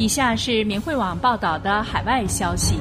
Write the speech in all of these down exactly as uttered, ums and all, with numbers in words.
以下是明慧网报道的海外消息。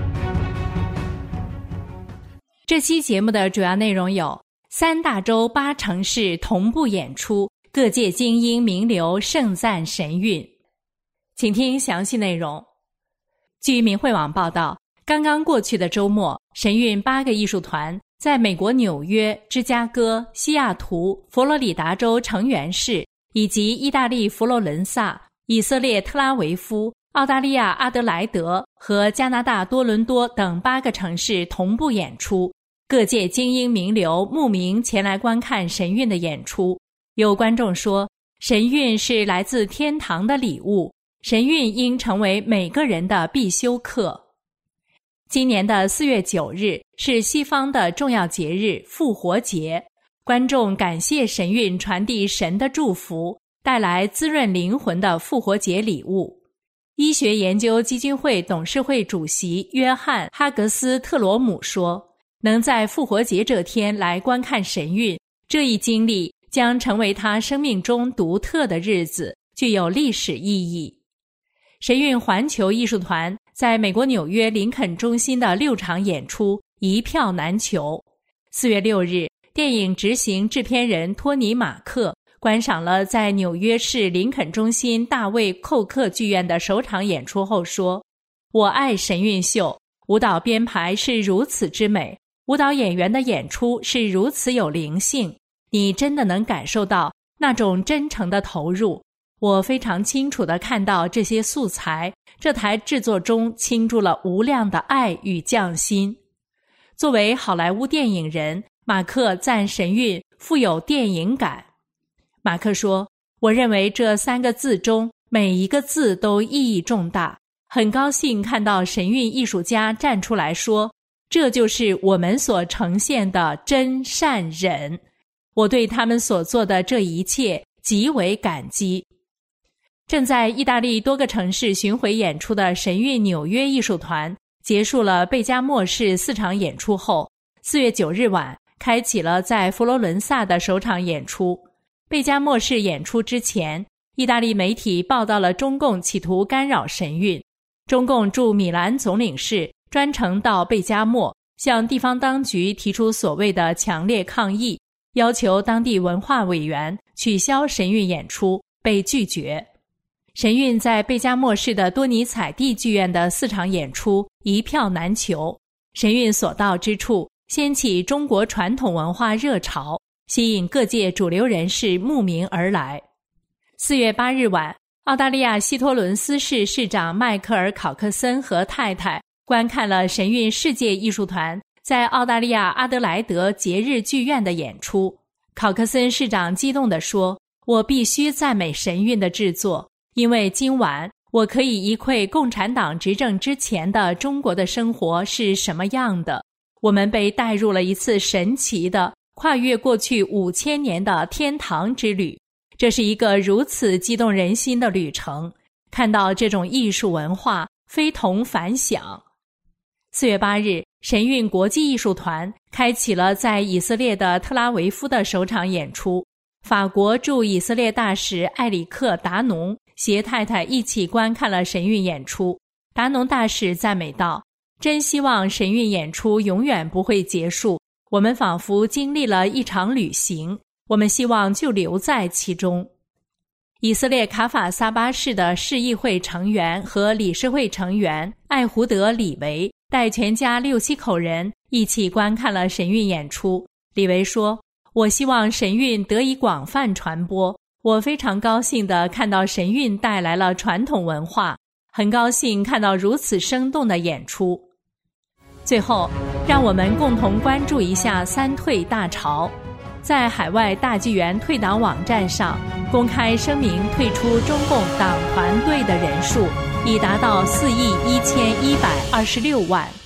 这期节目的主要内容有：三大洲八城市同步演出，各界精英名流盛赞神韵。请听详细内容。据明慧网报道，刚刚过去的周末，神韵八个艺术团在美国纽约、芝加哥、西雅图、佛罗里达州成员市以及意大利佛罗伦萨、以色列特拉维夫、澳大利亚阿德莱德和加拿大多伦多等八个城市同步演出，各界精英名流慕名前来观看神韵的演出。有观众说，神韵是来自天堂的礼物，神韵应成为每个人的必修课。今年的四月九日是西方的重要节日复活节，观众感谢神韵传递神的祝福，带来滋润灵魂的复活节礼物。医学研究基金会董事会主席约翰·哈格斯特罗姆说，能在复活节这天来观看神韵，这一经历将成为他生命中独特的日子，具有历史意义。神韵环球艺术团在美国纽约林肯中心的六场演出一票难求。四月六日，电影执行制片人托尼·马克观赏了在纽约市林肯中心大卫·寇克剧院的首场演出后说，我爱神韵秀，舞蹈编排是如此之美，舞蹈演员的演出是如此有灵性，你真的能感受到那种真诚的投入。我非常清楚地看到这些素材，这台制作中倾注了无量的爱与匠心。作为好莱坞电影人，马克赞神韵富有电影感。马克说，我认为这三个字中每一个字都意义重大，很高兴看到神韵艺术家站出来说，这就是我们所呈现的真善忍。我对他们所做的这一切极为感激。正在意大利多个城市巡回演出的神韵纽约艺术团结束了贝加莫市四场演出后，四月九日晚开启了在佛罗伦萨的首场演出。贝加莫市演出之前，意大利媒体报道了中共企图干扰神韵。中共驻米兰总领事专程到贝加莫，向地方当局提出所谓的强烈抗议，要求当地文化委员取消神韵演出，被拒绝。神韵在贝加莫市的多尼采蒂剧院的四场演出一票难求，神韵所到之处掀起中国传统文化热潮，吸引各界主流人士慕名而来。四月八日晚，澳大利亚西托伦斯市市长迈克尔·考克森和太太观看了神韵世界艺术团在澳大利亚阿德莱德节日剧院的演出。考克森市长激动地说，我必须赞美神韵的制作，因为今晚我可以一窥共产党执政之前的中国的生活是什么样的。我们被带入了一次神奇的跨越过去五千年的天堂之旅，这是一个如此激动人心的旅程，看到这种艺术文化非同凡响。四月八日，神韵国际艺术团开启了在以色列的特拉维夫的首场演出。法国驻以色列大使埃里克·达农携太太一起观看了神韵演出。达农大使赞美道，真希望神韵演出永远不会结束，我们仿佛经历了一场旅行，我们希望就留在其中。以色列卡法萨巴市的市议会成员和理事会成员艾胡德·李维带全家六七口人一起观看了神韵演出。李维说，我希望神韵得以广泛传播，我非常高兴地看到神韵带来了传统文化，很高兴看到如此生动的演出。最后，让我们共同关注一下三退大潮。在海外大纪元退党网站上公开声明退出中共党团队的人数已达到四亿一千一百二十六万。